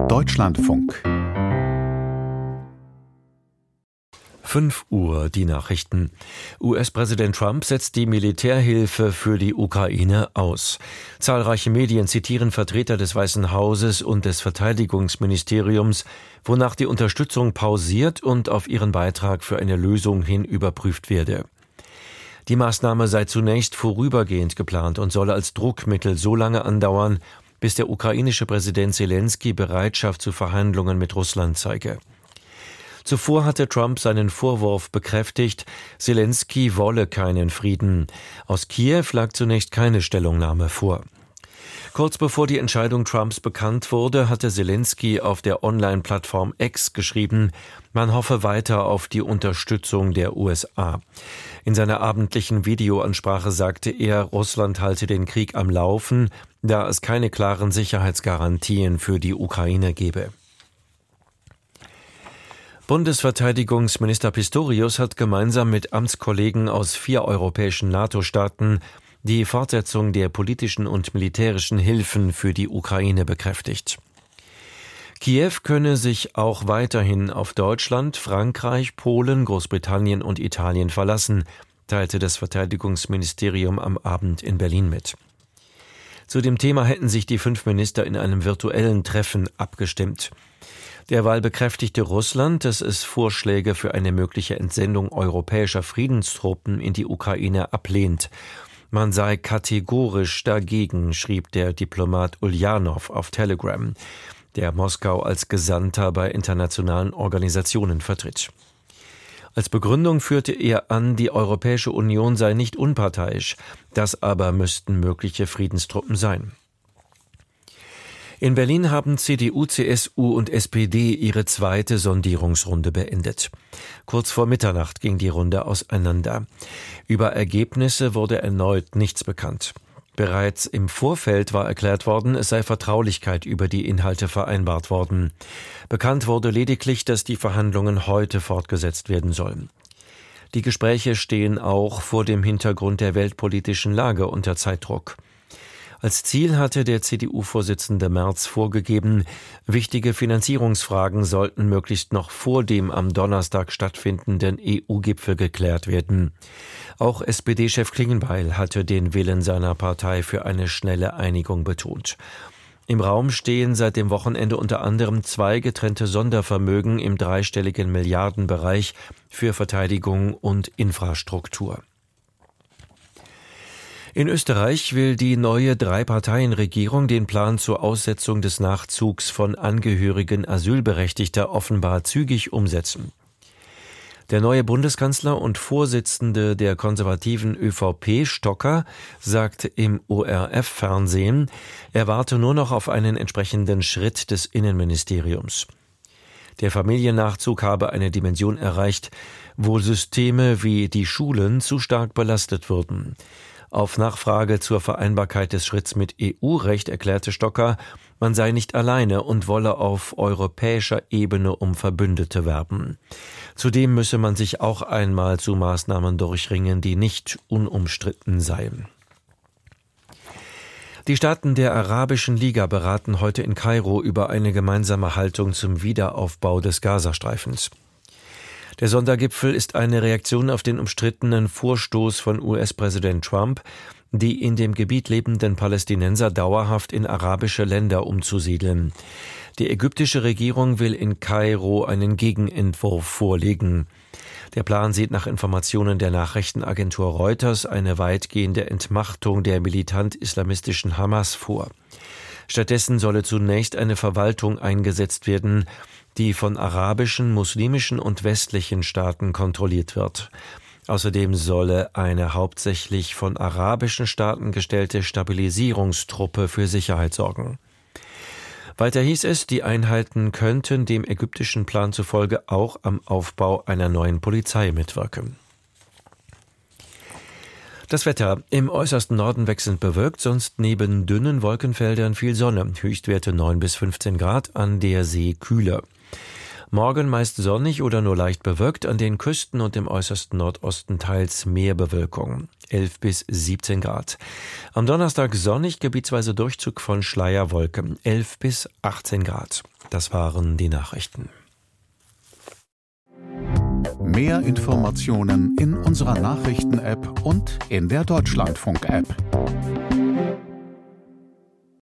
Deutschlandfunk. 5 Uhr, die Nachrichten. US-Präsident Trump setzt die Militärhilfe für die Ukraine aus. Zahlreiche Medien zitieren Vertreter des Weißen Hauses und des Verteidigungsministeriums, wonach die Unterstützung pausiert und auf ihren Beitrag für eine Lösung hin überprüft werde. Die Maßnahme sei zunächst vorübergehend geplant und solle als Druckmittel so lange andauern, bis der ukrainische Präsident Selenskyj Bereitschaft zu Verhandlungen mit Russland zeige. Zuvor hatte Trump seinen Vorwurf bekräftigt, Selenskyj wolle keinen Frieden. Aus Kiew lag zunächst keine Stellungnahme vor. Kurz bevor die Entscheidung Trumps bekannt wurde, hatte Selenskyj auf der Online-Plattform X geschrieben, man hoffe weiter auf die Unterstützung der USA. In seiner abendlichen Videoansprache sagte er, Russland halte den Krieg am Laufen, da es keine klaren Sicherheitsgarantien für die Ukraine gebe. Bundesverteidigungsminister Pistorius hat gemeinsam mit Amtskollegen aus 4 europäischen NATO-Staaten die Fortsetzung der politischen und militärischen Hilfen für die Ukraine bekräftigt. Kiew könne sich auch weiterhin auf Deutschland, Frankreich, Polen, Großbritannien und Italien verlassen, teilte das Verteidigungsministerium am Abend in Berlin mit. Zu dem Thema hätten sich die 5 Minister in einem virtuellen Treffen abgestimmt. Derweil bekräftigte Russland, dass es Vorschläge für eine mögliche Entsendung europäischer Friedenstruppen in die Ukraine ablehnt. Man sei kategorisch dagegen, schrieb der Diplomat Uljanov auf Telegram, der Moskau als Gesandter bei internationalen Organisationen vertritt. Als Begründung führte er an, die Europäische Union sei nicht unparteiisch, das aber müssten mögliche Friedenstruppen sein. In Berlin haben CDU, CSU und SPD ihre zweite Sondierungsrunde beendet. Kurz vor Mitternacht ging die Runde auseinander. Über Ergebnisse wurde erneut nichts bekannt. Bereits im Vorfeld war erklärt worden, es sei Vertraulichkeit über die Inhalte vereinbart worden. Bekannt wurde lediglich, dass die Verhandlungen heute fortgesetzt werden sollen. Die Gespräche stehen auch vor dem Hintergrund der weltpolitischen Lage unter Zeitdruck. Als Ziel hatte der CDU-Vorsitzende Merz vorgegeben, wichtige Finanzierungsfragen sollten möglichst noch vor dem am Donnerstag stattfindenden EU-Gipfel geklärt werden. Auch SPD-Chef Klingbeil hatte den Willen seiner Partei für eine schnelle Einigung betont. Im Raum stehen seit dem Wochenende unter anderem 2 getrennte Sondervermögen im dreistelligen Milliardenbereich für Verteidigung und Infrastruktur. In Österreich will die neue 3-Parteien-Regierung den Plan zur Aussetzung des Nachzugs von Angehörigen Asylberechtigter offenbar zügig umsetzen. Der neue Bundeskanzler und Vorsitzende der konservativen ÖVP, Stocker, sagte im ORF-Fernsehen, er warte nur noch auf einen entsprechenden Schritt des Innenministeriums. Der Familiennachzug habe eine Dimension erreicht, wo Systeme wie die Schulen zu stark belastet würden. Auf Nachfrage zur Vereinbarkeit des Schritts mit EU-Recht erklärte Stocker, man sei nicht alleine und wolle auf europäischer Ebene um Verbündete werben. Zudem müsse man sich auch einmal zu Maßnahmen durchringen, die nicht unumstritten seien. Die Staaten der Arabischen Liga beraten heute in Kairo über eine gemeinsame Haltung zum Wiederaufbau des Gazastreifens. Der Sondergipfel ist eine Reaktion auf den umstrittenen Vorstoß von US-Präsident Trump, die in dem Gebiet lebenden Palästinenser dauerhaft in arabische Länder umzusiedeln. Die ägyptische Regierung will in Kairo einen Gegenentwurf vorlegen. Der Plan sieht nach Informationen der Nachrichtenagentur Reuters eine weitgehende Entmachtung der militant-islamistischen Hamas vor. Stattdessen solle zunächst eine Verwaltung eingesetzt werden, die von arabischen, muslimischen und westlichen Staaten kontrolliert wird. Außerdem solle eine hauptsächlich von arabischen Staaten gestellte Stabilisierungstruppe für Sicherheit sorgen. Weiter hieß es, die Einheiten könnten dem ägyptischen Plan zufolge auch am Aufbau einer neuen Polizei mitwirken. Das Wetter: Im äußersten Norden wechselnd bewölkt, sonst neben dünnen Wolkenfeldern viel Sonne. Höchstwerte 9 bis 15 Grad, an der See kühler. Morgen meist sonnig oder nur leicht bewölkt, an den Küsten und im äußersten Nordosten teils mehr Bewölkung. 11 bis 17 Grad. Am Donnerstag sonnig, gebietsweise Durchzug von Schleierwolken. 11 bis 18 Grad. Das waren die Nachrichten. Mehr Informationen in unserer Nachrichten-App und in der Deutschlandfunk-App.